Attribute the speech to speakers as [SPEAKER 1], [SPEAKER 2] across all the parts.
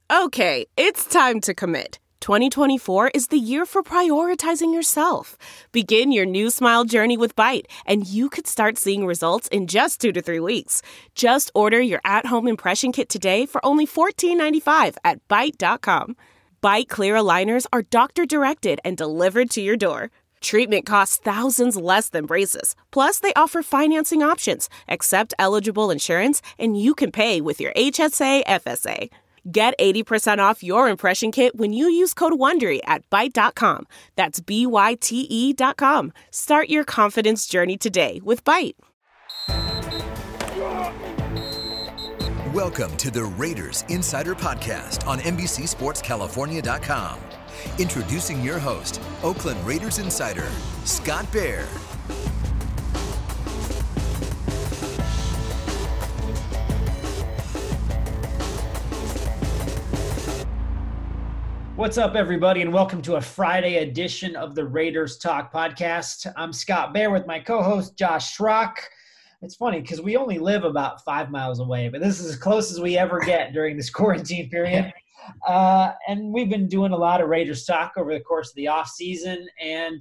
[SPEAKER 1] Okay, it's time to commit. 2024 is the year for prioritizing yourself. Begin your new smile journey with Byte, and you could start seeing results in just 2 to 3 weeks. Just order your at-home impression kit today for only $14.95 at Byte.com. Byte Clear aligners are doctor-directed and delivered to your door. Treatment costs thousands less than braces. Plus, they offer financing options, accept eligible insurance, and you can pay with your HSA FSA. Get 80% off your impression kit when you use code WONDERY at Byte.com. That's BYTE.com. Start your confidence journey today with Byte.
[SPEAKER 2] Welcome to the Raiders Insider Podcast on NBCSportsCalifornia.com. Introducing your host, Oakland Raiders Insider, Scott Bair.
[SPEAKER 3] What's up, everybody, and welcome to a Friday edition of the Raiders Talk Podcast. I'm Scott Bair with my co-host, Josh Schrock. It's funny because we only live about 5 miles away, but this is as close as we ever get during this quarantine period. And we've been doing a lot of Raiders talk over the course of the off season. And,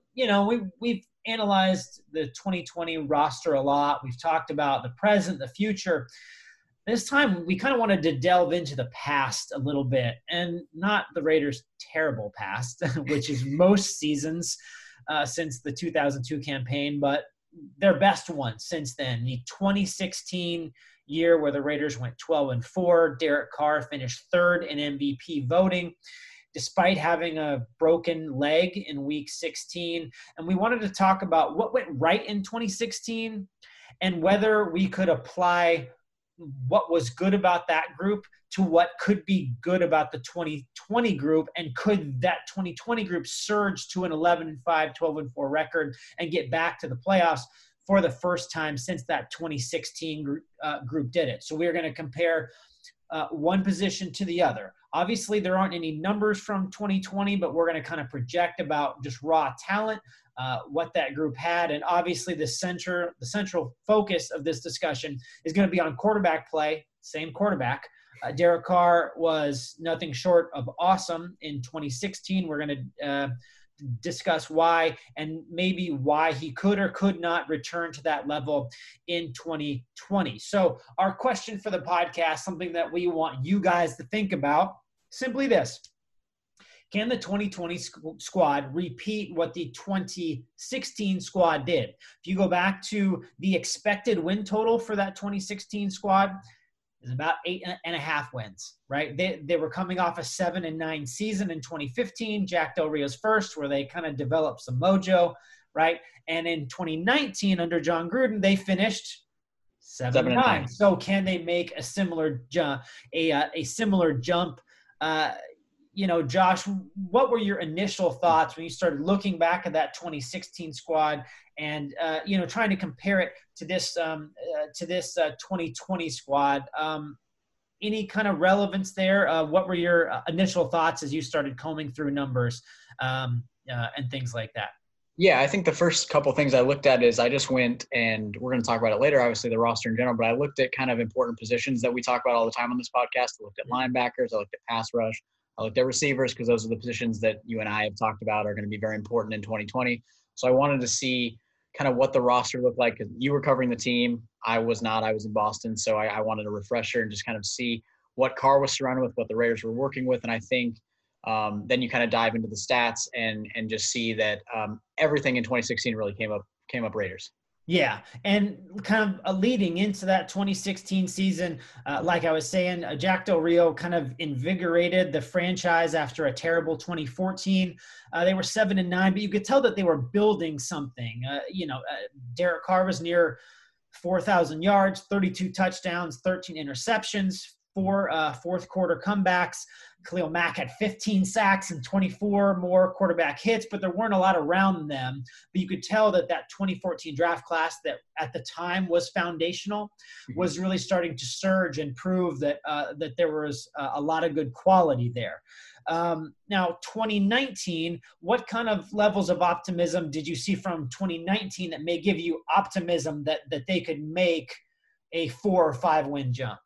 [SPEAKER 3] we've analyzed the 2020 roster a lot. We've talked about the present, the future. This time, we kind of wanted to delve into the past a little bit, and not the Raiders' terrible past, which is most seasons since the 2002 campaign, but their best one since then. The 2016 year where the Raiders went 12-4. Derek Carr finished third in MVP voting, despite having a broken leg in week 16. And we wanted to talk about what went right in 2016 and whether we could apply what was good about that group to what could be good about the 2020 group, and could that 2020 group surge to an 11-5, 12-4 record and get back to the playoffs for the first time since that 2016 group did it. So we're going to compare one position to the other. Obviously, there aren't any numbers from 2020, but we're going to kind of project about just raw talent, what that group had. And obviously the central focus of this discussion is going to be on quarterback play, same quarterback. Derek Carr was nothing short of awesome in 2016. We're going to discuss why, and maybe why he could or could not return to that level in 2020. So our question for the podcast, something that we want you guys to think about, simply this: can the 2020 squad repeat what the 2016 squad did? If you go back to the expected win total for that 2016 squad, is about 8.5 wins, right? They were coming off a 7-9 season in 2015, Jack Del Rio's first, where they kind of developed some mojo, right? And in 2019, under John Gruden, they finished 7-9. So can they make a similar jump? A similar jump? Josh, what were your initial thoughts when you started looking back at that 2016 squad and, trying to compare it to this 2020 squad? Any kind of relevance there? What were your initial thoughts as you started combing through numbers and things like that?
[SPEAKER 4] Yeah, I think the first couple things I looked at is I just went, and we're going to talk about it later, obviously the roster in general, but I looked at kind of important positions that we talk about all the time on this podcast. I looked at linebackers, I looked at pass rush, I looked at receivers, because those are the positions that you and I have talked about are going to be very important in 2020. So I wanted to see kind of what the roster looked like, because you were covering the team. I was not. I was in Boston. So I wanted a refresher and just kind of see what Carr was surrounded with, what the Raiders were working with. And I think then you kind of dive into the stats and just see that everything in 2016 really came up Raiders.
[SPEAKER 3] Yeah, and kind of leading into that 2016 season, like I was saying, Jack Del Rio kind of invigorated the franchise after a terrible 2014. They were 7-9, but you could tell that they were building something. Derek Carr was near 4,000 yards, 32 touchdowns, 13 interceptions, 4 fourth quarter comebacks. Khalil Mack had 15 sacks and 24 more quarterback hits, but there weren't a lot around them. But you could tell that 2014 draft class that at the time was foundational was really starting to surge and prove that there was a lot of good quality there. Now, 2019, what kind of levels of optimism did you see from 2019 that may give you optimism that they could make a 4 or 5 win jump?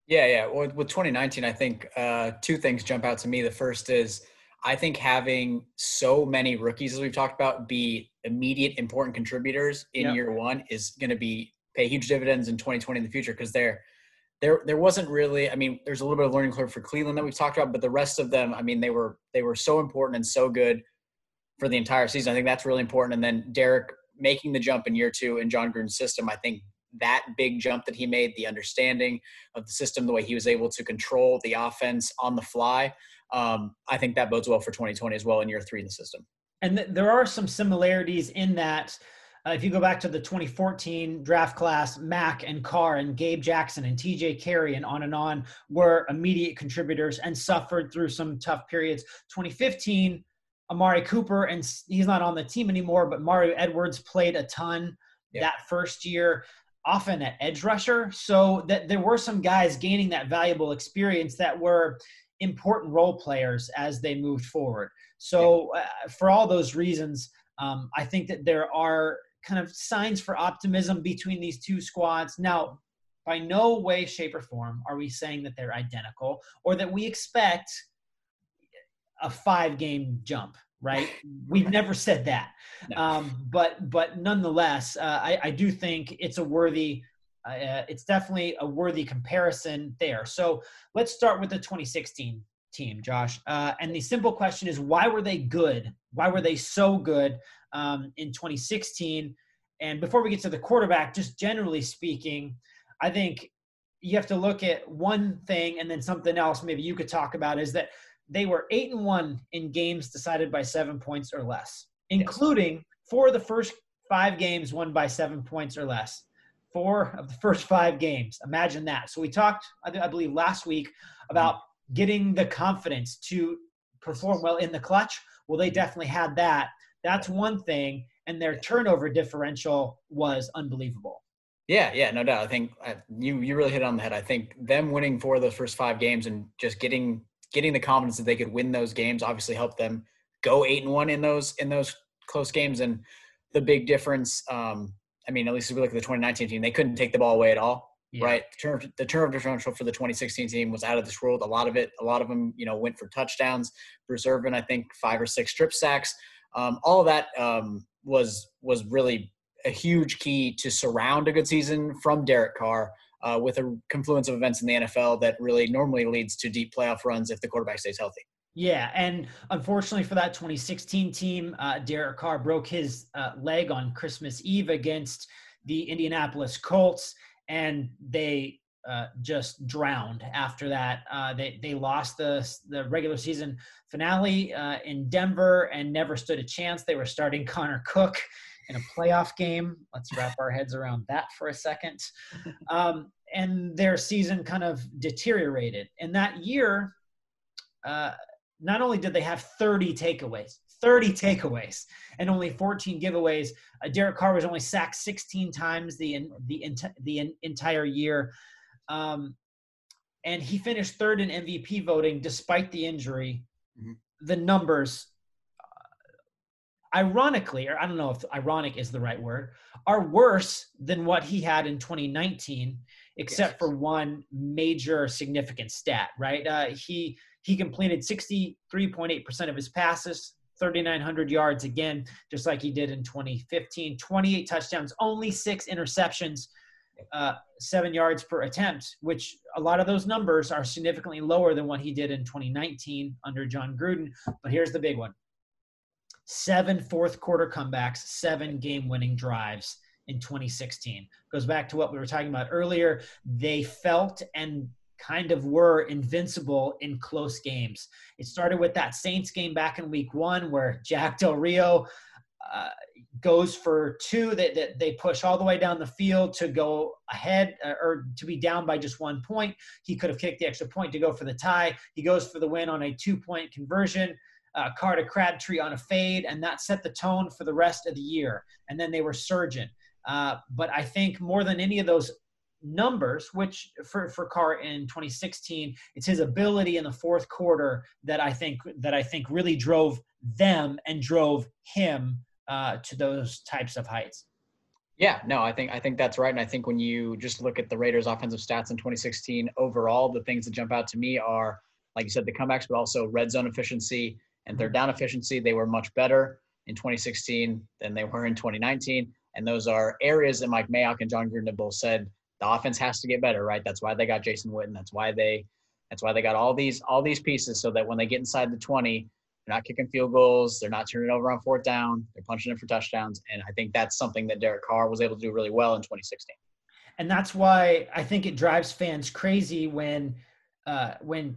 [SPEAKER 4] Yeah. Well, with 2019, I think two things jump out to me. The first is I think having so many rookies, as we've talked about, be immediate important contributors in
[SPEAKER 3] Yep.
[SPEAKER 4] year one is going to pay huge dividends in 2020 in the future, because there wasn't really, I mean, there's a little bit of learning curve for Cleveland that we've talked about, but the rest of them, I mean, they were so important and so good for the entire season. I think that's really important. And then Derek making the jump in year two in John Gruden's system, I think that big jump that he made, the understanding of the system, the way he was able to control the offense on the fly, I think that bodes well for 2020 as well in year three in the system.
[SPEAKER 3] And there are some similarities in that. If you go back to the 2014 draft class, Mack and Carr and Gabe Jackson and TJ Carey and on were immediate contributors and suffered through some tough periods. 2015, Amari Cooper, and he's not on the team anymore, but Mario Edwards played a ton that first year, often at edge rusher. So that there were some guys gaining that valuable experience that were important role players as they moved forward. So for all those reasons, I think that there are kind of signs for optimism between these two squads. Now, by no way, shape, or form are we saying that they're identical or that we expect a 5-game jump, right? We've never said that. No. But nonetheless, I do think it's a worthy it's definitely a worthy comparison there. So let's start with the 2016 team, Josh. And the simple question is, why were they good? Why were they so good in 2016? And before we get to the quarterback, just generally speaking, I think you have to look at one thing and then something else maybe you could talk about is that they were 8-1 in games decided by 7 points or less, including 4 of the first 5 games won by 7 points or less. 4 of the first 5 games. Imagine that. So we talked, I believe, last week about getting the confidence to perform well in the clutch. Well, they definitely had that. That's one thing. And their turnover differential was unbelievable.
[SPEAKER 4] Yeah, no doubt. I think you really hit it on the head. I think them winning 4 of those first 5 games and just getting the confidence that they could win those games obviously helped them go 8-1 in those close games. And the big difference, I mean, at least if we look at the 2019 team, they couldn't take the ball away at all, right? The turnover differential for the 2016 team was out of this world. A lot of them, went for touchdowns. Bruce Irvin, I think 5 or 6 strip sacks. All of that was really a huge key to surround a good season from Derek Carr with a confluence of events in the NFL that really normally leads to deep playoff runs if the quarterback stays healthy.
[SPEAKER 3] Yeah, and unfortunately for that 2016 team, Derek Carr broke his leg on Christmas Eve against the Indianapolis Colts, and they just drowned after that. They lost the regular season finale in Denver and never stood a chance. They were starting Connor Cook in a playoff game. Let's wrap our heads around that for a second. And their season kind of deteriorated. And that year, not only did they have 30 takeaways and only 14 giveaways, Derek Carr was only sacked 16 times the entire year. And he finished 3rd in MVP voting despite the injury. Mm-hmm. The numbers, ironically, or I don't know if ironic is the right word, are worse than what he had in 2019, except for one major significant stat, right? He completed 63.8% of his passes, 3,900 yards again, just like he did in 2015, 28 touchdowns, only 6 interceptions, 7 yards per attempt, which a lot of those numbers are significantly lower than what he did in 2019 under John Gruden. But here's the big one. 7 fourth-quarter comebacks, 7 game-winning drives in 2016. Goes back to what we were talking about earlier. They felt and kind of were invincible in close games. It started with that Saints game back in week 1 where Jack Del Rio goes for 2 that they push all the way down the field to go ahead or to be down by just 1 point. He could have kicked the extra point to go for the tie. He goes for the win on a 2-point conversion. Carter Crabtree on a fade, and that set the tone for the rest of the year. And then they were surging. But I think more than any of those numbers, which for Carr in 2016, it's his ability in the fourth quarter that I think really drove them and drove him to those types of heights.
[SPEAKER 4] Yeah, no, I think that's right. And I think when you just look at the Raiders' offensive stats in 2016 overall, the things that jump out to me are, like you said, the comebacks, but also red zone efficiency and third down efficiency. They were much better in 2016 than they were in 2019. And those are areas that Mike Mayock and John Gruden have both said the offense has to get better, right? That's why they got Jason Witten. That's why they got all these pieces, so that when they get inside the 20, they're not kicking field goals. They're not turning it over on fourth down. They're punching in for touchdowns. And I think that's something that Derek Carr was able to do really well in 2016.
[SPEAKER 3] And that's why I think it drives fans crazy when kind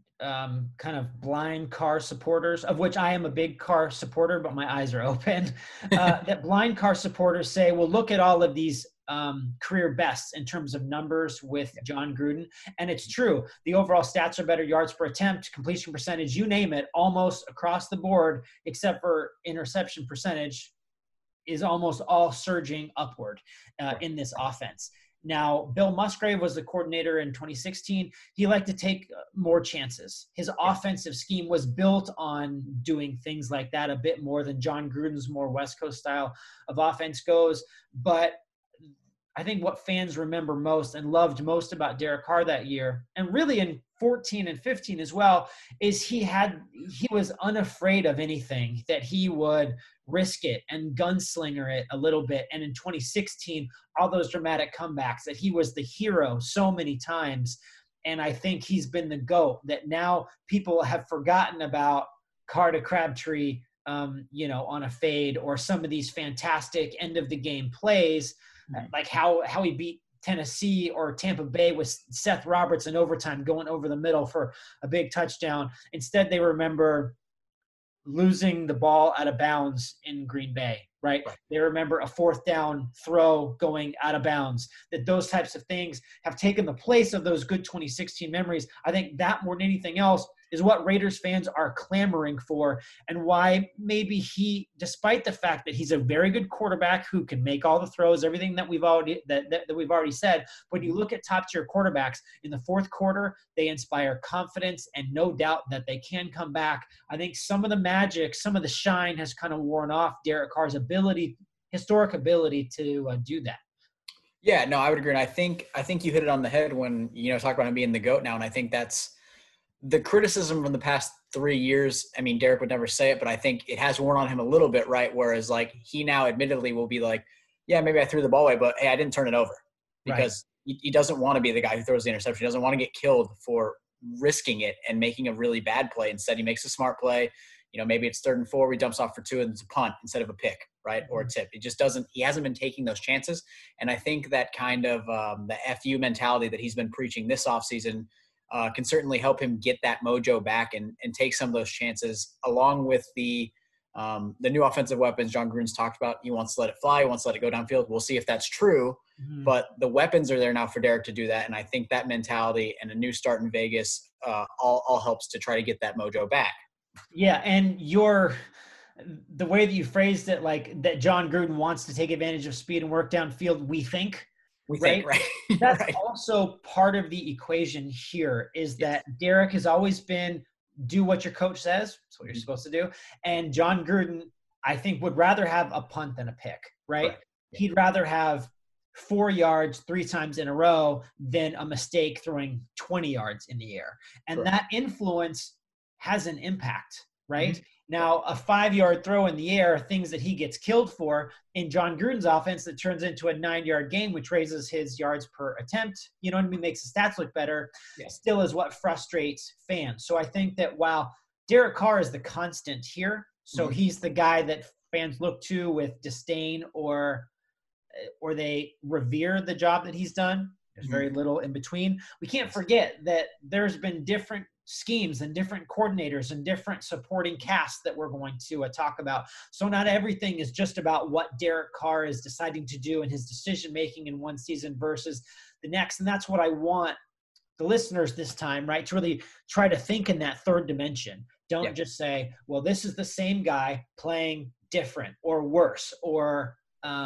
[SPEAKER 3] of blind Carr supporters, of which I am a big Carr supporter, but my eyes are open, that blind Carr supporters say, well, look at all of these career bests in terms of numbers with John Gruden. And it's true. The overall stats are better, yards per attempt, completion percentage, you name it, almost across the board, except for interception percentage, is almost all surging upward in this offense. Now, Bill Musgrave was the coordinator in 2016. He liked to take more chances. His offensive scheme was built on doing things like that a bit more than John Gruden's more West Coast style of offense goes. But I think what fans remember most and loved most about Derek Carr that year, and really in 14 and 15 as well, is he was unafraid of anything, that he would risk it and gunslinger it a little bit. And in 2016, all those dramatic comebacks, that he was the hero so many times. And I think he's been the GOAT, that now people have forgotten about Carr to Crabtree, on a fade, or some of these fantastic end of the game plays, like how he beat Tennessee or Tampa Bay with Seth Roberts in overtime going over the middle for a big touchdown. Instead, they remember losing the ball out of bounds in Green Bay, right? They remember a fourth down throw going out of bounds. That those types of things have taken the place of those good 2016 memories. I think that more than anything else is what Raiders fans are clamoring for, and why maybe he, despite the fact that he's a very good quarterback who can make all the throws, everything that we've already said, when you look at top-tier quarterbacks in the fourth quarter, they inspire confidence and no doubt that they can come back. I think some of the magic, some of the shine has kind of worn off Derek Carr's historic ability to do that.
[SPEAKER 4] Yeah, no, I would agree. And I think you hit it on the head when, talk about him being the GOAT now. And I think that's the criticism from the past 3 years. I mean, Derek would never say it, but I think it has worn on him a little bit, right? Whereas like he now admittedly will be like, yeah, maybe I threw the ball away, but hey, I didn't turn it over, because he doesn't want to be the guy who throws the interception. He doesn't want to get killed for risking it and making a really bad play. Instead, he makes a smart play. Maybe it's 3rd and 4, he dumps off for 2 and it's a punt instead of a pick, right? Or a tip. He hasn't been taking those chances. And I think that kind of the FU mentality that he's been preaching this offseason can certainly help him get that mojo back and take some of those chances, along with the new offensive weapons John Gruden's talked about. He wants to let it fly. He wants to let it go downfield. We'll see if that's true. But the weapons are there now for Derek to do that. And I think that mentality and a new start in Vegas all helps to try to get that mojo back.
[SPEAKER 3] Yeah, and the way that you phrased it, like that John Gruden wants to take advantage of speed and work downfield, we think, right? That's right. Also part of the equation here is that Derek has always been do what your coach says. That's what you're supposed to do. And John Gruden, I think, would rather have a punt than a pick, right? Yeah. He'd rather have 4 yards 3 times in a row than a mistake throwing 20 yards in the air. And that influence has an impact, right? Now, a 5-yard throw in the air, things that he gets killed for in John Gruden's offense, that turns into a 9-yard game, which raises his yards per attempt, makes the stats look better, still is what frustrates fans. So I think that while Derek Carr is the constant here, so he's the guy that fans look to with disdain or they revere the job that he's done. There's very little in between. We can't forget that there's been different schemes and different coordinators and different supporting casts that we're going to talk about. So not everything is just about what Derek Carr is deciding to do and his decision-making in one season versus the next. And that's what I want the listeners this time, right, to really try to think in that third dimension. Don't just say, well, this is the same guy playing different or worse or,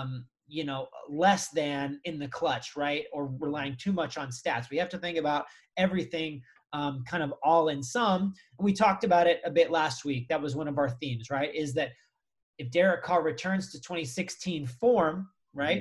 [SPEAKER 3] less than in the clutch, right? Or relying too much on stats. We have to think about everything kind of all in sum. And we talked about it a bit last week. That was one of our themes, right? Is that if Derek Carr returns to 2016 form, right,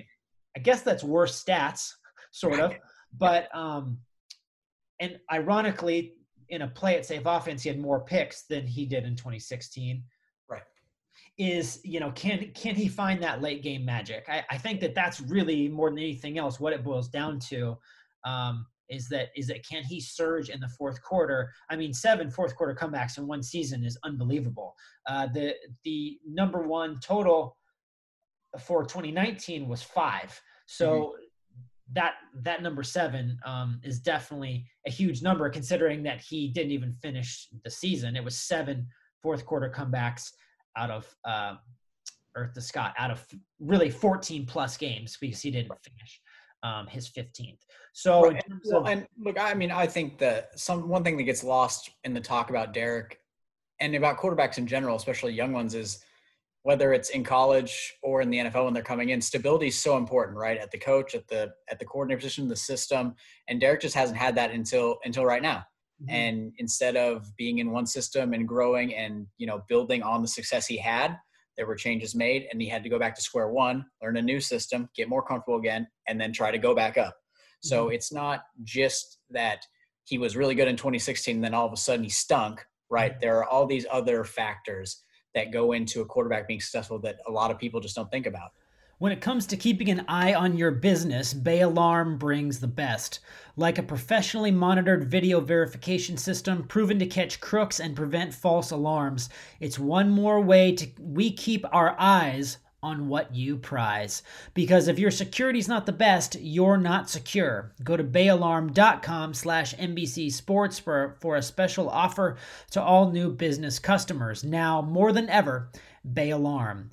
[SPEAKER 3] I guess that's worse stats, sort of. But and ironically, in a play it safe offense, he had more picks than he did in 2016.
[SPEAKER 4] Right.
[SPEAKER 3] Is, can he find that late game magic? I think that's really more than anything else what it boils down to. Is that can he surge in the fourth quarter? I mean, 7 fourth quarter comebacks in one season is unbelievable. The number one total for 2019 was 5. So that number 7 is definitely a huge number, considering that he didn't even finish the season. It was 7 fourth quarter comebacks out of Earth to Scott out of really 14 plus games, because he didn't finish his 15th. So,
[SPEAKER 4] and look, I mean, I think that one thing that gets lost in the talk about Derek and about quarterbacks in general, especially young ones, is whether it's in college or in the NFL when they're coming in, stability is so important, right? At the coach, at the coordinator position, the system, and Derek just hasn't had that until right now. Mm-hmm. And instead of being in one system and growing and, building on the success he had, there were changes made, and he had to go back to square one, learn a new system, get more comfortable again, and then try to go back up. So it's not just that he was really good in 2016 and then all of a sudden he stunk, right? There are all these other factors that go into a quarterback being successful that a lot of people just don't think about.
[SPEAKER 5] When it comes to keeping an eye on your business, Bay Alarm brings the best. Like a professionally monitored video verification system proven to catch crooks and prevent false alarms, it's one more way we keep our eyes on what you prize. Because if your security's not the best, you're not secure. Go to bayalarm.com/NBC Sports for a special offer to all new business customers. Now, more than ever, Bay Alarm.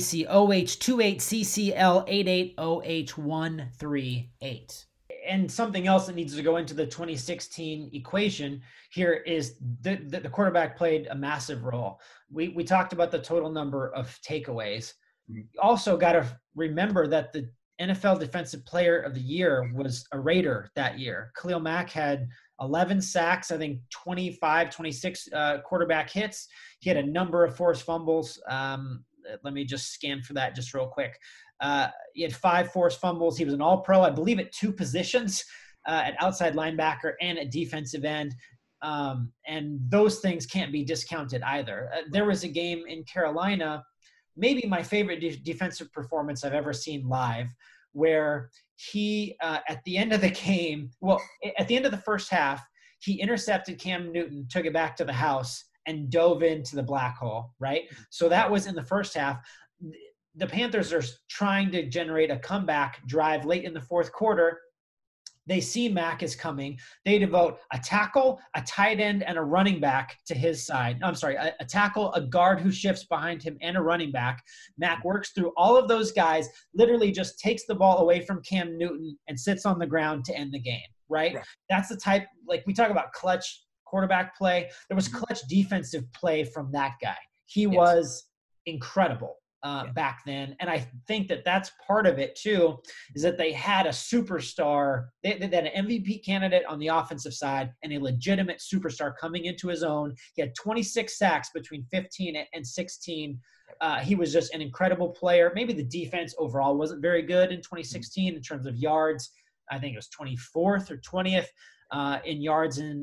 [SPEAKER 5] ACOH28CCL880H138.
[SPEAKER 3] And something else that needs to go into the 2016 equation here is the quarterback played a massive role. We talked about the total number of takeaways. You also got to remember that the NFL Defensive Player of the Year was a Raider that year. Khalil Mack had 11 sacks, I think 25, 26 quarterback hits. He had a number of forced fumbles. Let me just scan for that just real quick. He had 5 forced fumbles. He was an all-pro, I believe, at 2 positions, at outside linebacker and at defensive end. And those things can't be discounted either. There was a game in Carolina, maybe my favorite defensive performance I've ever seen live, where he, at the end of the game, at the end of the first half, he intercepted Cam Newton, took it back to the house, and dove into the black hole, right? So that was in the first half. The Panthers are trying to generate a comeback drive late in the fourth quarter. They see Mack is coming. They devote a tackle, a tight end, and a running back to his side. I'm sorry, a tackle, a guard who shifts behind him, and a running back. Mack works through all of those guys, literally just takes the ball away from Cam Newton and sits on the ground to end the game, right? That's the type, like we talk about clutch quarterback play. There was clutch defensive play from that guy. He was incredible. Back then. And I think that that's part of it too, is that they had a superstar, they had an MVP candidate on the offensive side and a legitimate superstar coming into his own. He had 26 sacks between 15 and 16. He was just an incredible player. Maybe the defense overall wasn't very good in 2016 in terms of yards. I think it was 24th or 20th in yards in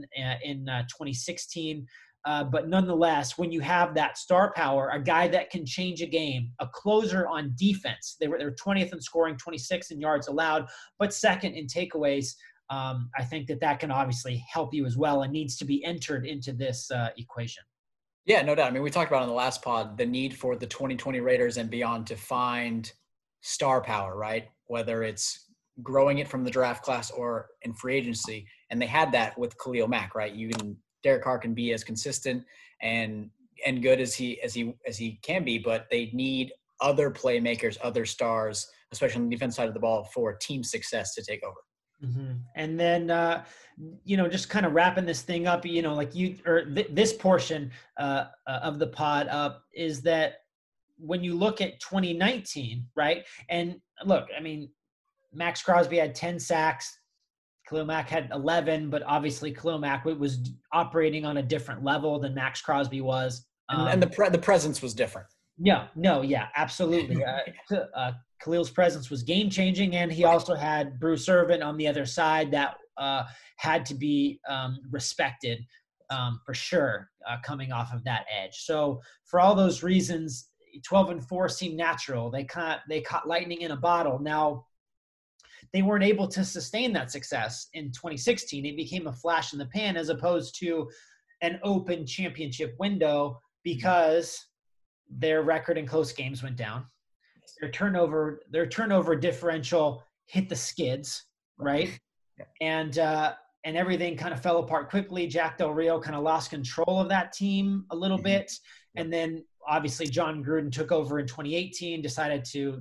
[SPEAKER 3] 2016. But nonetheless, when you have that star power, a guy that can change a game, a closer on defense, they were 20th in scoring, 26 in yards allowed, but second in takeaways. I think that can obviously help you as well and needs to be entered into this equation.
[SPEAKER 4] Yeah, no doubt. I mean, we talked about on the last pod the need for the 2020 Raiders and beyond to find star power, right? Whether it's growing it from the draft class or in free agency. And they had that with Khalil Mack, right? Derek Carr can be as consistent and good as he can be, but they need other playmakers, other stars, especially on the defense side of the ball, for team success to take over.
[SPEAKER 3] Mm-hmm. And then, just kind of wrapping this thing up, this portion of the pod up is that when you look at 2019, right? And look, I mean, Max Crosby had 10 sacks. Khalil Mack had 11, but obviously Khalil Mack was operating on a different level than Max Crosby was.
[SPEAKER 4] And the presence was different.
[SPEAKER 3] Yeah, absolutely. Khalil's presence was game-changing, and he also had Bruce Irvin on the other side that had to be respected for sure coming off of that edge. So for all those reasons, 12-4 seemed natural. They caught lightning in a bottle. Now, they weren't able to sustain that success in 2016. It became a flash in the pan as opposed to an open championship window because their record in close games went down. Their turnover differential hit the skids, right? Yeah. And everything kind of fell apart quickly. Jack Del Rio kind of lost control of that team a little bit. And then obviously John Gruden took over in 2018, decided to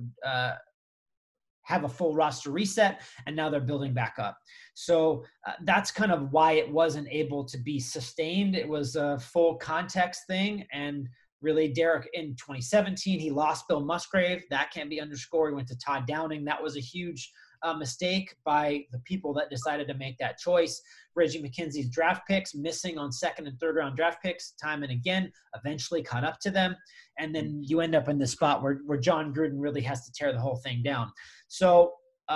[SPEAKER 3] have a full roster reset, and now they're building back up. So that's kind of why it wasn't able to be sustained. It was a full context thing. And really, Derek, in 2017, he lost Bill Musgrave. That can't be underscored. He went to Todd Downing. That was a huge mistake by the people that decided to make that choice. Reggie McKenzie's draft picks, missing on second and third round draft picks time and again, eventually caught up to them. And then you end up in the spot where John Gruden really has to tear the whole thing down. So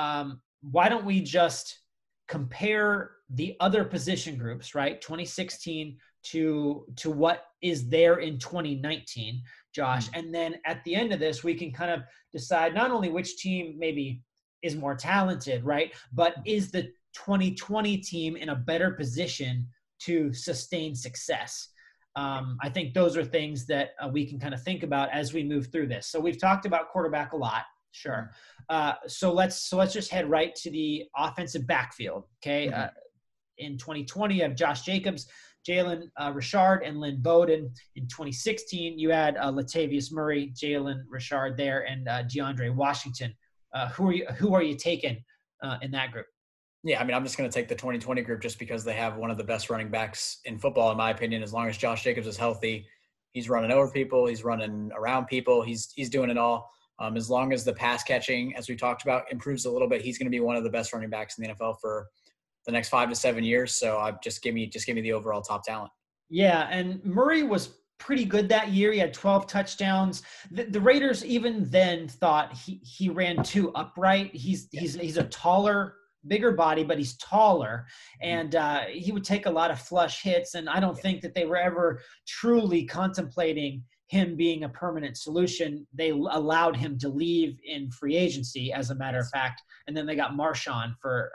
[SPEAKER 3] why don't we just compare the other position groups, right? 2016 to what is there in 2019, Josh. And then at the end of this, we can kind of decide not only which team maybe is more talented, right? But is the 2020 team in a better position to sustain success? I think those are things that we can kind of think about as we move through this. So we've talked about quarterback a lot. Sure. So let's just head right to the offensive backfield. Okay. In 2020, you have Josh Jacobs, Jalen Richard, and Lynn Bowden. In 2016, you had Latavius Murray, Jalen Richard there, and DeAndre Washington. Who are you taking in that group?
[SPEAKER 4] Yeah, I mean, I'm just going to take the 2020 group just because they have one of the best running backs in football, in my opinion. As long as Josh Jacobs is healthy, he's running over people, he's running around people, he's doing it all. As long as the pass catching, as we talked about, improves a little bit, he's going to be one of the best running backs in the NFL for the next 5 to 7 years. So just give me the overall top talent.
[SPEAKER 3] Yeah, and Murray was pretty good that year. He had 12 touchdowns. The Raiders even then thought he ran too upright. He's a taller, bigger body, but he's taller, and he would take a lot of flush hits. And I don't think that they were ever truly contemplating him being a permanent solution. They allowed him to leave in free agency, as a matter of fact, and then they got Marshawn for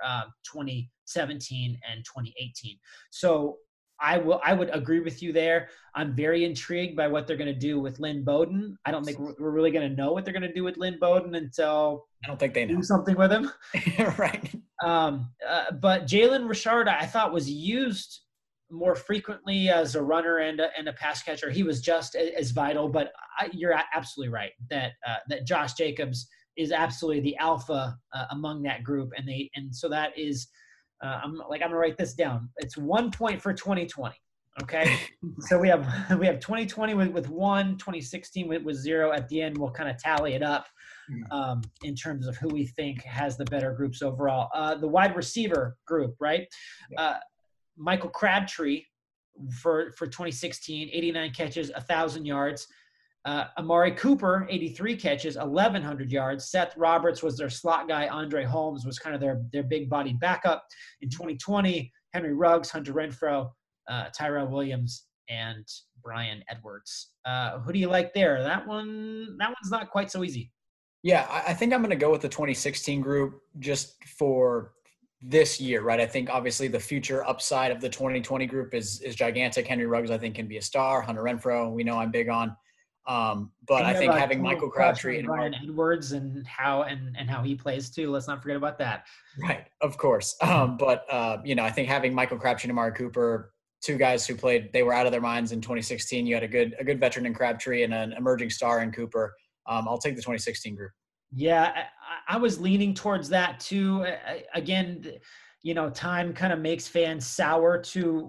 [SPEAKER 3] 2017 and 2018. So I would agree with you there. I'm very intrigued by what they're going to do with Lynn Bowden. I don't think we're really going to know what they're going to do with Lynn Bowden until
[SPEAKER 4] I don't think they know
[SPEAKER 3] do something with him.
[SPEAKER 4] Right.
[SPEAKER 3] But Jalen Richard, I thought, was used more frequently as a runner and a pass catcher. He was just as vital. But you're absolutely right that Josh Jacobs is absolutely the alpha among that group, and so that is. I'm gonna write this down. It's 1 point for 2020. Okay. So we have 2020 with 1, 2016 with 0. At the end, we'll kind of tally it up in terms of who we think has the better groups overall. The wide receiver group, right? Michael Crabtree for 2016, 89 catches, 1,000 yards. Amari Cooper, 83 catches, 1,100 yards. Seth Roberts was their slot guy. Andre Holmes was kind of their big-bodied backup. In 2020, Henry Ruggs, Hunter Renfrow, Tyrell Williams, and Brian Edwards. Who do you like there? That one's not quite so easy.
[SPEAKER 4] Yeah, I think I'm going to go with the 2016 group just for this year, right? I think obviously the future upside of the 2020 group is gigantic. Henry Ruggs, I think, can be a star. Hunter Renfrow, we know I'm big on. But I think having Michael Crabtree and
[SPEAKER 3] Brian Edwards and how he plays too. Let's not forget about that.
[SPEAKER 4] Right, of course. But I think having Michael Crabtree and Amari Cooper, two guys who they were out of their minds in 2016. You had a good veteran in Crabtree and an emerging star in Cooper. I'll take the 2016 group.
[SPEAKER 3] Yeah, I was leaning towards that too. Again, time kind of makes fans sour to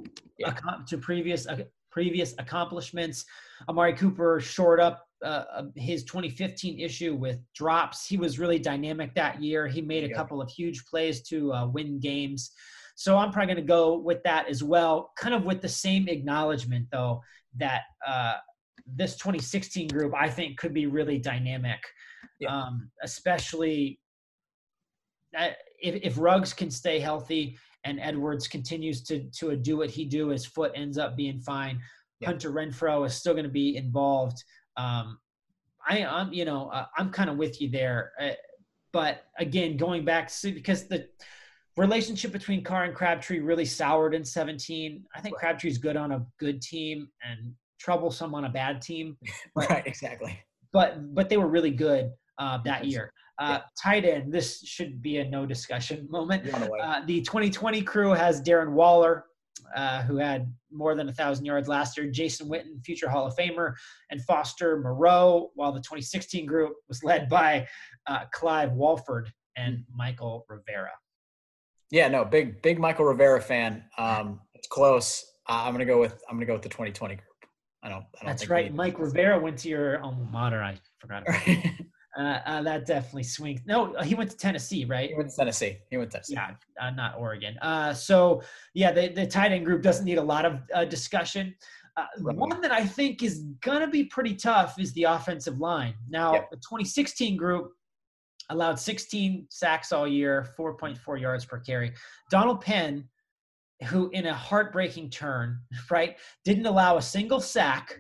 [SPEAKER 3] previous accomplishments. Amari Cooper shored up his 2015 issue with drops. He was really dynamic that year. He made a couple of huge plays to win games. So I'm probably going to go with that as well, kind of with the same acknowledgement, though, that this 2016 group, I think, could be really dynamic. especially if Ruggs can stay healthy and Edwards continues to do what he do, his foot ends up being fine. Yeah. Hunter Renfrow is still going to be involved. I'm kind of with you there. But again, going back to, because the relationship between Carr and Crabtree really soured in 2017. I think Crabtree's good on a good team and troublesome on a bad team. But,
[SPEAKER 4] right, exactly.
[SPEAKER 3] But they were really good that year. Tight end, this should be a no discussion moment. The 2020 crew has Darren Waller, who had more than 1,000 yards last year, Jason Witten, future Hall of Famer, and Foster Moreau, while the 2016 group was led by Clive Walford and Michael Rivera.
[SPEAKER 4] Yeah, no, big Michael Rivera fan. It's close. I'm gonna go with the 2020 group. I don't.
[SPEAKER 3] That's right. Mike Rivera went to your alma mater. I forgot about that. That definitely swings. No, he went to Tennessee, right?
[SPEAKER 4] He went to Tennessee.
[SPEAKER 3] Yeah, not Oregon. So yeah, the tight end group doesn't need a lot of discussion. One that I think is gonna be pretty tough is the offensive line. Now, the 2016 group allowed 16 sacks all year, 4.4 yards per carry. Donald Penn, who in a heartbreaking turn, right, didn't allow a single sack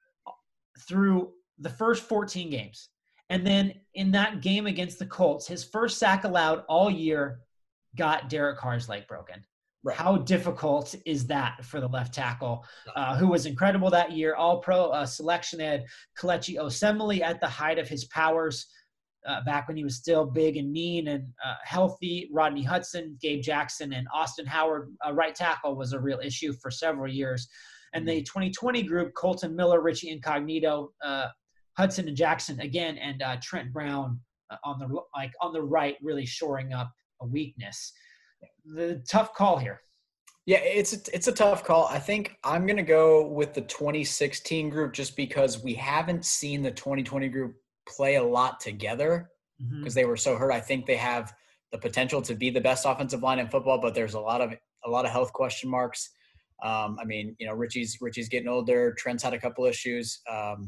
[SPEAKER 3] through the first 14 games. And then in that game against the Colts, his first sack allowed all year got Derek Carr's leg broken. Right. How difficult is that for the left tackle, who was incredible that year, all-pro selection? They had Kelechi Osemele at the height of his powers, back when he was still big and mean and healthy. Rodney Hudson, Gabe Jackson, and Austin Howard, right tackle, was a real issue for several years. And the 2020 group, Colton Miller, Richie Incognito, Hudson and Jackson again, and Trent Brown on the right, really shoring up a weakness. The tough call here.
[SPEAKER 4] Yeah, it's a tough call. I think I'm going to go with the 2016 group just because we haven't seen the 2020 group play a lot together because they were so hurt. I think they have the potential to be the best offensive line in football, but there's a lot of health question marks. Richie's getting older. Trent's had a couple issues.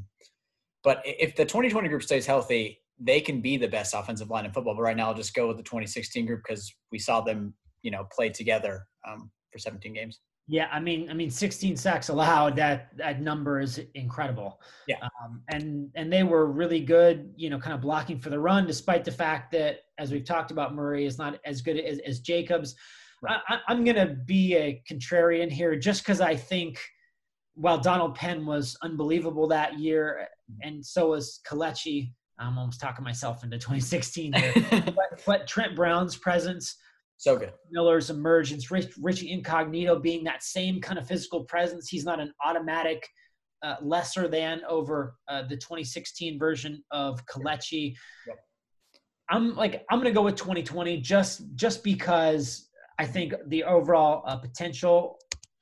[SPEAKER 4] But if the 2020 group stays healthy, they can be the best offensive line in football. But right now I'll just go with the 2016 group because we saw them, play together for 17 games.
[SPEAKER 3] Yeah, I mean, 16 sacks allowed. That number is incredible.
[SPEAKER 4] Yeah,
[SPEAKER 3] and they were really good, kind of blocking for the run, despite the fact that, as we've talked about, Murray is not as good as Jacobs. Right. I'm gonna be a contrarian here, just because I think while Donald Penn was unbelievable that year, and so was Kelechi, I'm almost talking myself into 2016 here. but Trent Brown's presence.
[SPEAKER 4] So good.
[SPEAKER 3] Miller's emergence, Richie Incognito being that same kind of physical presence. He's not an automatic lesser than over the 2016 version of Kelechi. Yep. I'm going to go with 2020 just because I think the overall potential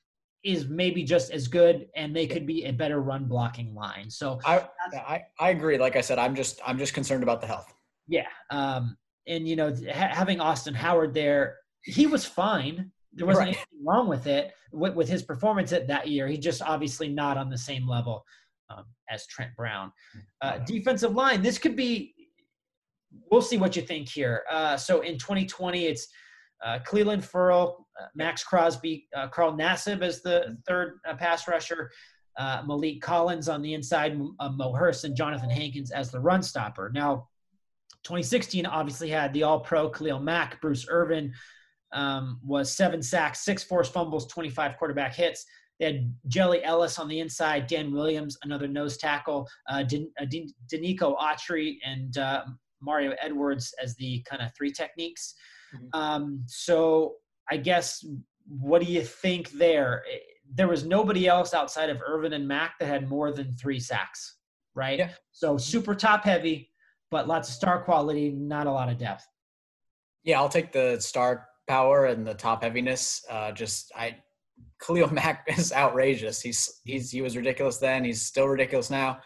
[SPEAKER 3] is maybe just as good, and they could be a better run blocking line. So
[SPEAKER 4] I agree. Like I said, I'm just concerned about the health.
[SPEAKER 3] Yeah. And, having Austin Howard there, he was fine. There wasn't anything wrong with it, with his performance that year. He just obviously not on the same level as Trent Brown. Defensive line, this could be – we'll see what you think here. So in 2020, it's Cleveland Ferrell, Max Crosby, Carl Nassib as the third pass rusher, Malik Collins on the inside, Mo Hurst, and Jonathan Hankins as the run stopper. Now, 2016 obviously had the all-pro Khalil Mack. Bruce Irvin was 7 sacks, 6 forced fumbles, 25 quarterback hits. They had Jelly Ellis on the inside, Dan Williams, another nose tackle, Danico Autry, and Mario Edwards as the kind of 3 techniques. So I guess, what do you think there? There was nobody else outside of Irvin and Mack that had more than 3 sacks, right? Yeah. So super top-heavy, but lots of star quality, not a lot of depth.
[SPEAKER 4] Yeah, I'll take the star power and the top heaviness. Khalil Mack is outrageous. He was ridiculous then. He's still ridiculous now.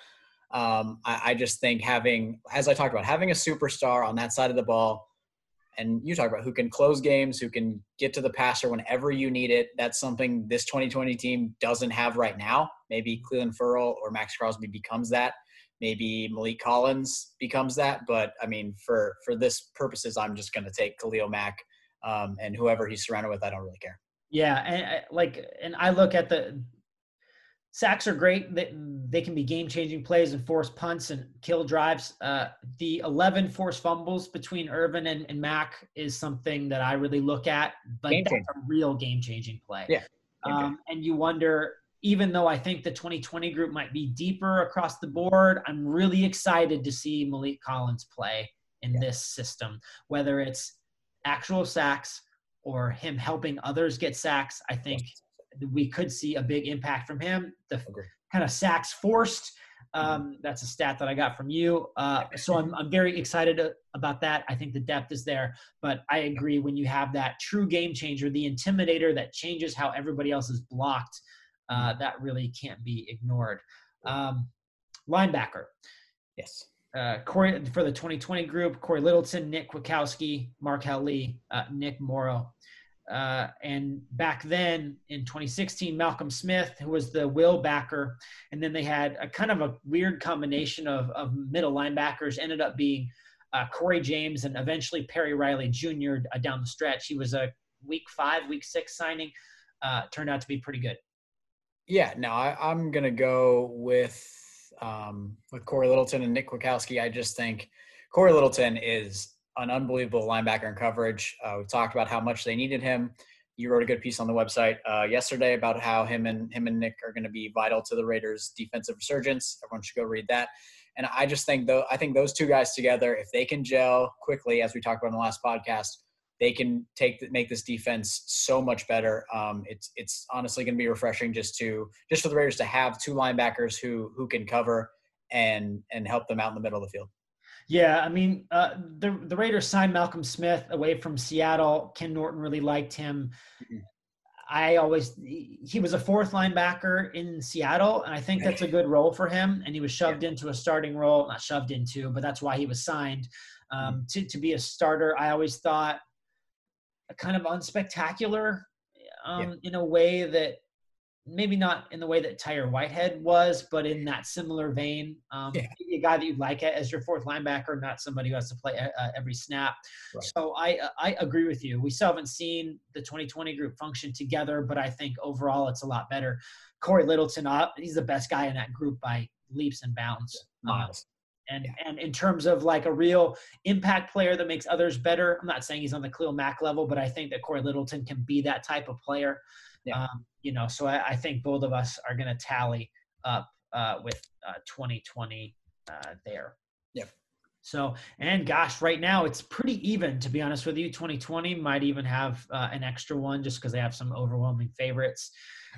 [SPEAKER 4] I just think having a superstar on that side of the ball, and you talk about who can close games, who can get to the passer whenever you need it. That's something this 2020 team doesn't have right now. Maybe Cleveland Ferrell or Max Crosby becomes that. maybe Malik Collins becomes that. But I mean, for this purposes, I'm just going to take Khalil Mack, and whoever he's surrounded with, I don't really care.
[SPEAKER 5] Yeah, and I look at the sacks are great. They can be game-changing plays and force punts and kill drives. The 11 forced fumbles between Irvin and Mack is something that I really look at, but that's a real game-changing play.
[SPEAKER 4] Yeah.
[SPEAKER 5] And you wonder, even though I think the 2020 group might be deeper across the board, I'm really excited to see Malik Collins play in this system, whether it's actual sacks or him helping others get sacks. I think we could see a big impact from him. The kind of sacks forced, that's a stat that I got from you. So I'm very excited about that. I think the depth is there, but I agree, when you have that true game changer, the intimidator that changes how everybody else is blocked, that really can't be ignored. Linebacker.
[SPEAKER 4] Yes.
[SPEAKER 5] Corey, for the 2020 group, Corey Littleton, Nick Kwiatkowski, Markel Lee, Nick Morrow. And back then in 2016, Malcolm Smith, who was the will backer. And then they had a kind of a weird combination of middle linebackers, ended up being Corey James and eventually Perry Riley Jr. Down the stretch. He was a week 6 signing, turned out to be pretty good.
[SPEAKER 4] Yeah, no, I'm going to go with Corey Littleton and Nick Kwiatkowski. I just think Corey Littleton is an unbelievable linebacker in coverage. We talked about how much they needed him. You wrote a good piece on the website yesterday about how him and Nick are going to be vital to the Raiders' defensive resurgence. Everyone should go read that. And I just think, I think those two guys together, if they can gel quickly, as we talked about in the last podcast, they can make this defense so much better. It's honestly going to be refreshing just for the Raiders to have two linebackers who can cover and help them out in the middle of the field.
[SPEAKER 5] Yeah, I mean, the Raiders signed Malcolm Smith away from Seattle. Ken Norton really liked him. He was a fourth linebacker in Seattle, and I think that's a good role for him. And he was shoved into a starting role, not shoved into, but that's why he was signed to be a starter. I always thought kind of unspectacular in a way that maybe not in the way that Tyre Whitehead was, but in that similar vein. A guy that you'd like as your fourth linebacker, not somebody who has to play every snap. Right. So I agree with you. We still haven't seen the 2020 group function together, but I think overall it's a lot better. Corey Littleton, he's the best guy in that group by leaps and bounds.
[SPEAKER 4] Miles.
[SPEAKER 5] And in terms of like a real impact player that makes others better, I'm not saying he's on the Khalil Mack level, but I think that Corey Littleton can be that type of player. Yeah. So I think both of us are going to tally up with 2020 there.
[SPEAKER 4] Yep.
[SPEAKER 5] So, and gosh, right now it's pretty even, to be honest with you. 2020 might even have an extra one just because they have some overwhelming favorites.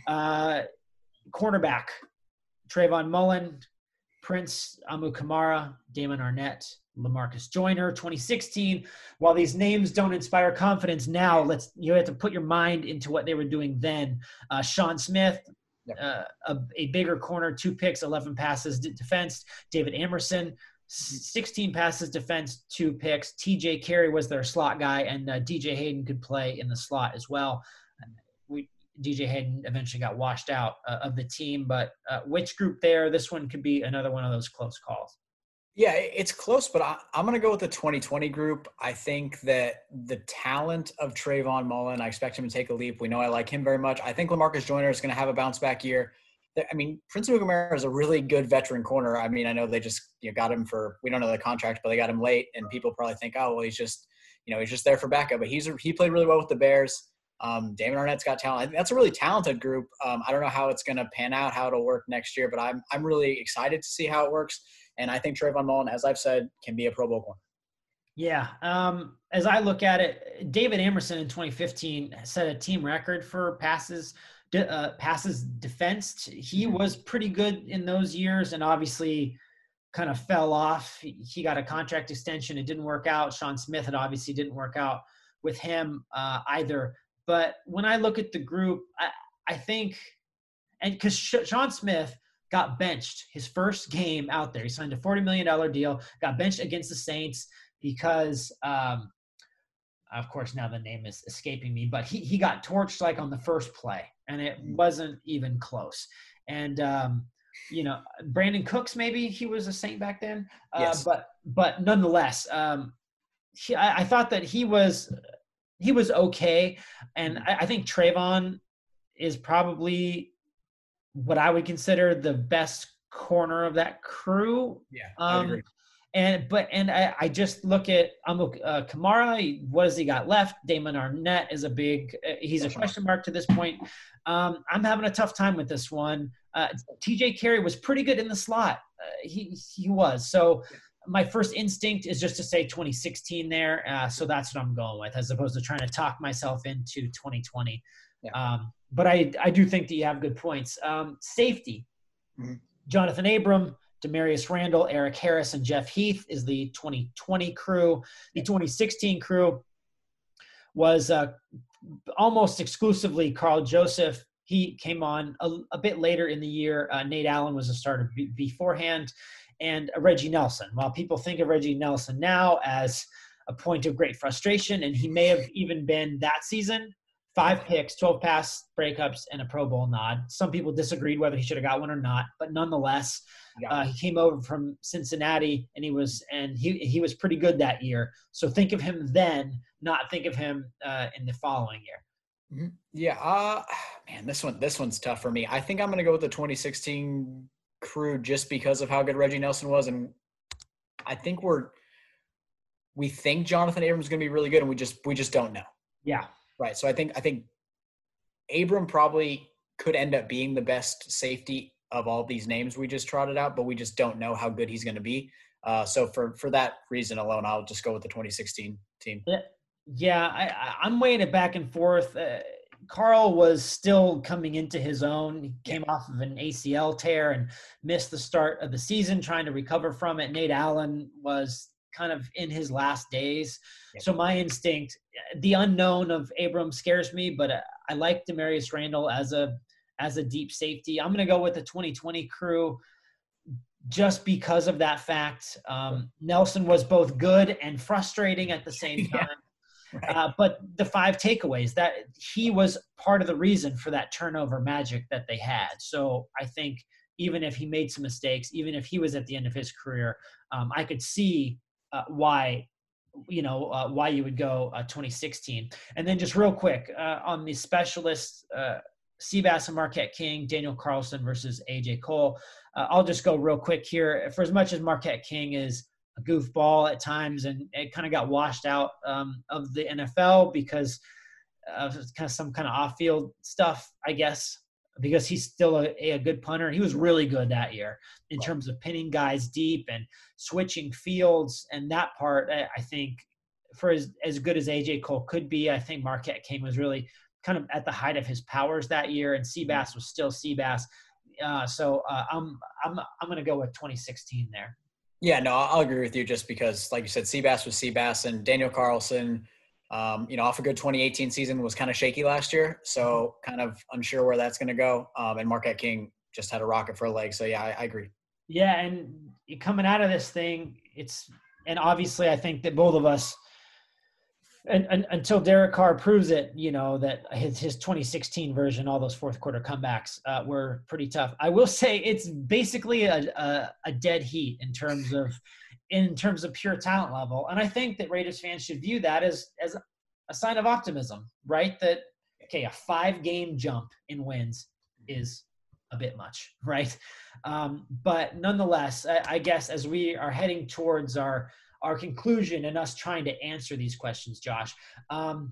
[SPEAKER 5] Cornerback, Trayvon Mullen, Prince Amukamara, Damon Arnett, LaMarcus Joyner, 2016. While these names don't inspire confidence now, you have to put your mind into what they were doing then. Sean Smith, a bigger corner, 2 picks, 11 passes defense. David Amerson, 16 passes defense, 2 picks. TJ Carey was their slot guy, and DJ Hayden could play in the slot as well. DJ Hayden eventually got washed out of the team, but which group there? This one could be another one of those close calls.
[SPEAKER 4] Yeah, it's close, but I'm going to go with the 2020 group. I think that the talent of Trayvon Mullen, I expect him to take a leap. We know I like him very much. I think LaMarcus Joyner is going to have a bounce back year. I mean, Prince Amukamara is a really good veteran corner. I mean, I know they just got him we don't know the contract, but they got him late, and people probably think, oh, well, he's just there for backup. But he played really well with the Bears. Damon Arnett's got talent. I think that's a really talented group. I don't know how it's going to pan out, how it'll work next year, but I'm really excited to see how it works. And I think Trayvon Mullen, as I've said, can be a Pro Bowl corner.
[SPEAKER 5] Yeah. As I look at it, David Amerson in 2015 set a team record for passes defensed. He was pretty good in those years and obviously kind of fell off. He got a contract extension. It didn't work out. Sean Smith, it obviously didn't work out with him either. But when I look at the group, I think – and because Sean Smith – got benched his first game out there. He signed a $40 million deal, got benched against the Saints because, of course, now the name is escaping me, but he got torched like on the first play, and it wasn't even close. And
[SPEAKER 3] Brandon Cooks, maybe he was a Saint back then.
[SPEAKER 4] Yes.
[SPEAKER 3] But nonetheless, I thought that he was okay. And I think Trayvon is probably what I would consider the best corner of that crew.
[SPEAKER 4] Yeah, I agree.
[SPEAKER 3] I just look at Kamara. What has he got left? Damon Arnett is he's a question mark to this point. I'm having a tough time with this one. TJ Carey was pretty good in the slot. He was. So my first instinct is just to say 2016 there. So that's what I'm going with, as opposed to trying to talk myself into 2020. Yeah. But I do think that you have good points. Safety. Mm-hmm. Jonathan Abram, Demarius Randall, Eric Harris, and Jeff Heath is the 2020 crew. The 2016 crew was almost exclusively Carl Joseph. He came on a bit later in the year. Nate Allen was a starter beforehand, and Reggie Nelson. While people think of Reggie Nelson now as a point of great frustration, and he may have even been that season, 5 picks, 12 pass breakups, and a Pro Bowl nod. Some people disagreed whether he should have got one or not, but nonetheless, he came over from Cincinnati, and he was pretty good that year. So think of him then, not think of him in the following year.
[SPEAKER 4] Mm-hmm. Yeah, man, this one's tough for me. I think I'm going to go with the 2016 crew just because of how good Reggie Nelson was, and I think we think Jonathan Abrams is going to be really good, and we just don't know.
[SPEAKER 3] Yeah.
[SPEAKER 4] Right. So I think Abram probably could end up being the best safety of all these names we just trotted out, but we just don't know how good he's going to be. So for that reason alone, I'll just go with the 2016 team.
[SPEAKER 3] Yeah, I'm weighing it back and forth. Carl was still coming into his own. He came off of an ACL tear and missed the start of the season, trying to recover from it. Nate Allen was kind of in his last days. So my instinct, the unknown of Abrams scares me, but I like Demarius Randall as a deep safety. I'm going to go with the 2020 crew just because of that fact. Nelson was both good and frustrating at the same time. Right. But the 5 takeaways, that he was part of the reason for that turnover magic that they had. So I think even if he made some mistakes, even if he was at the end of his career, I could see why you would go 2016. And then just real quick on the specialists, Seabass and Marquette King, Daniel Carlson versus AJ Cole. I'll just go real quick here. For as much as Marquette King is a goofball at times, and it kind of got washed out of the NFL because of kind of some kind of off-field stuff, I guess, because he's still a good punter. He was really good that year in terms of pinning guys deep and switching fields. And that part, I think, for as good as AJ Cole could be, I think Marquette King was really kind of at the height of his powers that year, and Seabass was still Seabass. So I'm going to go with 2016 there.
[SPEAKER 4] Yeah, no, I'll agree with you just because, like you said, Seabass was Seabass, and Daniel Carlson, off a good 2018 season was kind of shaky last year. So kind of unsure where that's going to go. And Marquette King just had a rocket for a leg. So yeah, I agree. Yeah.
[SPEAKER 3] And coming out of this thing, and obviously I think that both of us, and until Derek Carr proves it, that his 2016 version, all those fourth quarter comebacks were pretty tough. I will say it's basically a dead heat in terms of pure talent level. And I think that Raiders fans should view that as a sign of optimism, right? That, okay, a 5-game jump in wins is a bit much, right? But nonetheless, I guess as we are heading towards our conclusion and us trying to answer these questions, Josh, and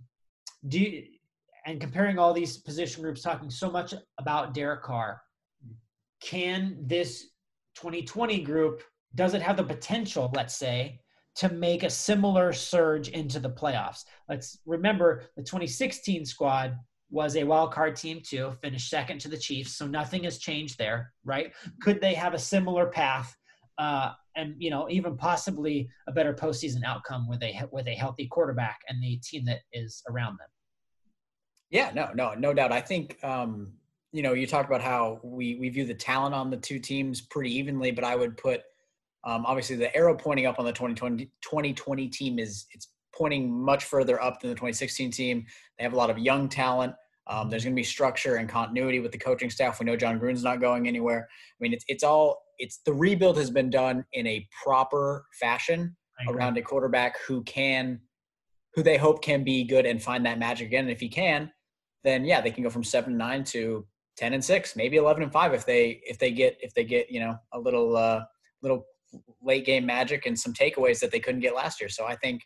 [SPEAKER 3] comparing all these position groups, talking so much about Derek Carr, can this 2020 group, does it have the potential, let's say, to make a similar surge into the playoffs? Let's remember the 2016 squad was a wild card team too, finished second to the Chiefs, so nothing has changed there, right? Could they have a similar path and even possibly a better postseason outcome with a healthy quarterback and the team that is around them?
[SPEAKER 4] Yeah, no doubt. I think you talked about how we view the talent on the two teams pretty evenly, but I would put obviously the arrow pointing up on the 2020 team it's pointing much further up than the 2016 team. They have a lot of young talent. There's going to be structure and continuity with the coaching staff. We know John Gruden's not going anywhere. I mean, the rebuild has been done in a proper fashion around a quarterback who they hope can be good and find that magic again. And if he can, then yeah, they can go from 7-9 to 10-6, maybe 11-5 if they get a little late game magic and some takeaways that they couldn't get last year. So I think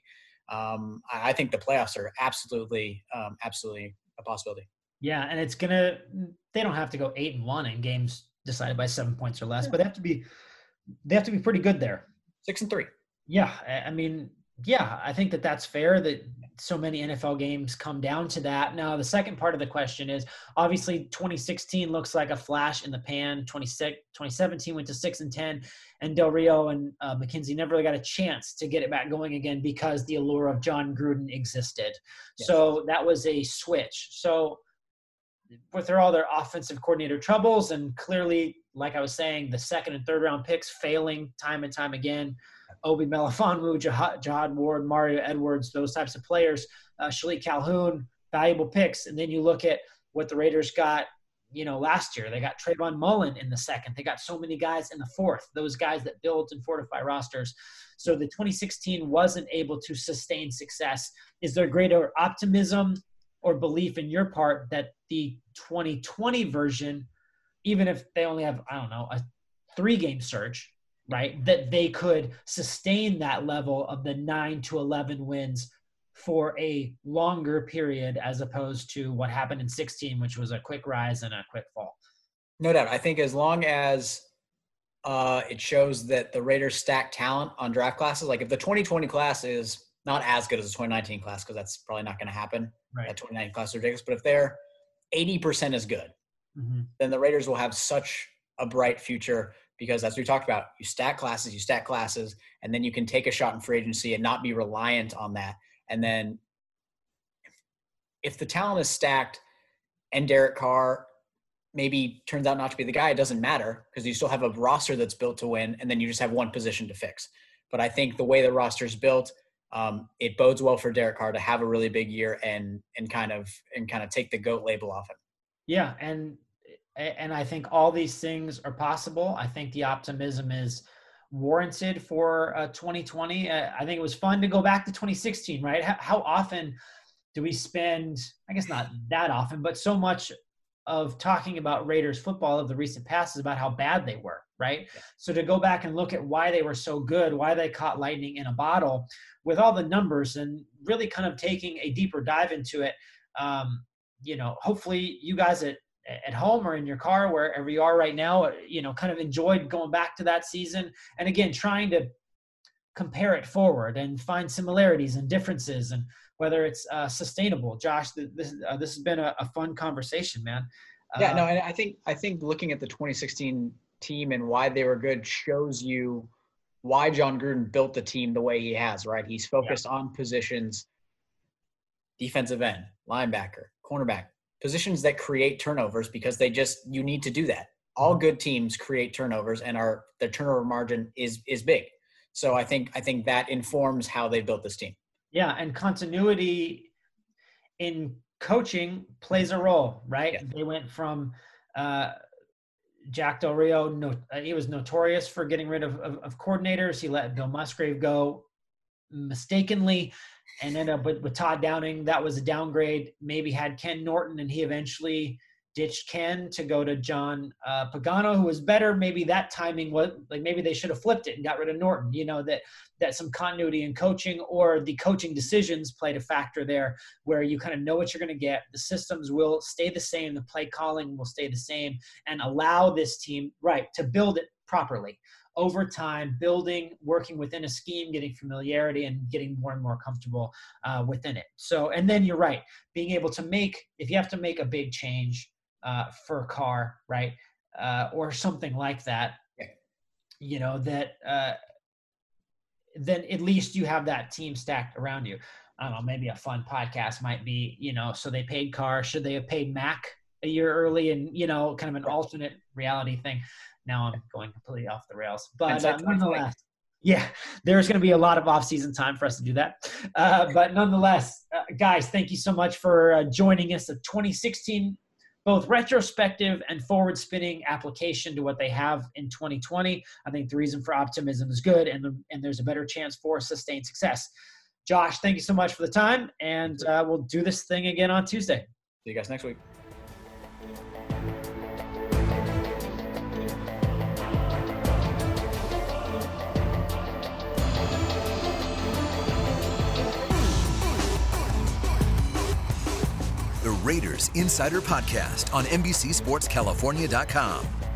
[SPEAKER 4] the playoffs are absolutely a possibility.
[SPEAKER 5] Yeah, and they don't have to go 8-1 in games decided by 7 points or less, but they have to be pretty good there.
[SPEAKER 4] 6-3.
[SPEAKER 5] Yeah, I mean, yeah, I think that's fair that so many NFL games come down to that. Now, the second part of the question is obviously 2016 looks like a flash in the pan. 2017 went to 6-10, and Del Rio and McKenzie never really got a chance to get it back going again because the allure of John Gruden existed. Yes. So that was a switch. So with all their offensive coordinator troubles and clearly, like I was saying, the second and third round picks failing time and time again, Obi Melifonwu, Jihad Ward, Mario Edwards, those types of players, Shalik Calhoun, valuable picks. And then you look at what the Raiders got, last year. They got Trayvon Mullen in the second. They got so many guys in the fourth, those guys that build and fortify rosters. So the 2016 wasn't able to sustain success. Is there greater optimism or belief in your part that the 2020 version, even if they only have, a 3-game surge, right, that they could sustain that level of the 9 to 11 wins for a longer period as opposed to what happened in 16, which was a quick rise and a quick fall?
[SPEAKER 4] No doubt. I think as long as it shows that the Raiders stack talent on draft classes, like if the 2020 class is not as good as the 2019 class, because that's probably not going to happen. Right. That 2019 class is ridiculous. But if they're 80% as good, then the Raiders will have such a bright future. Because as we talked about, you stack classes, and then you can take a shot in free agency and not be reliant on that. And then if the talent is stacked and Derek Carr maybe turns out not to be the guy, it doesn't matter because you still have a roster that's built to win, and then you just have one position to fix. But I think the way the roster is built, it bodes well for Derek Carr to have a really big year and kind of take the GOAT label off him.
[SPEAKER 5] Yeah, and I think all these things are possible. I think the optimism is warranted for 2020. I think it was fun to go back to 2016, right? How often do we spend, I guess not that often, but so much of talking about Raiders football of the recent past is about how bad they were, right? Yeah. So to go back and look at why they were so good, why they caught lightning in a bottle with all the numbers and really kind of taking a deeper dive into it. Hopefully you guys at home or in your car, wherever you are right now, kind of enjoyed going back to that season. And again, trying to compare it forward and find similarities and differences and whether it's sustainable. Josh, this has been a fun conversation, man.
[SPEAKER 4] And I think looking at the 2016 team and why they were good shows you why John Gruden built the team the way he has, right? He's focused on positions, defensive end, linebacker, cornerback, positions that create turnovers because you need to do that. All good teams create turnovers and their turnover margin is big. So I think that informs how they built this team.
[SPEAKER 5] Yeah. And continuity in coaching plays a role, right? Yeah. They went from Jack Del Rio. He was notorious for getting rid of coordinators. He let Bill Musgrave go mistakenly and ended up with Todd Downing. That was a downgrade. Maybe had Ken Norton, and he eventually ditched Ken to go to John Pagano, who was better. Maybe that timing was like, maybe they should have flipped it and got rid of Norton, that some continuity in coaching or the coaching decisions played a factor there where you kind of know what you're going to get. The systems will stay the same. The play calling will stay the same and allow this team, right, to build it properly. Over time, building, working within a scheme, getting familiarity, and getting more and more comfortable within it. So, and then you're right, being able to if you have to make a big change for a car, right, or something like that, then at least you have that team stacked around you. I don't know, maybe a fun podcast might be, so they paid Carr. Should they have paid Mac a year early and, kind of an alternate reality thing? Now I'm going completely off the rails, but nonetheless,
[SPEAKER 3] Yeah, there's going to be a lot of off-season time for us to do that. But nonetheless, guys, thank you so much for joining us. A 2016, both retrospective and forward-spinning application to what they have in 2020. I think the reason for optimism is good, and there's a better chance for sustained success. Josh, thank you so much for the time, and we'll do this thing again on Tuesday.
[SPEAKER 4] See you guys next week.
[SPEAKER 2] The Raiders Insider Podcast on NBCSportsCalifornia.com.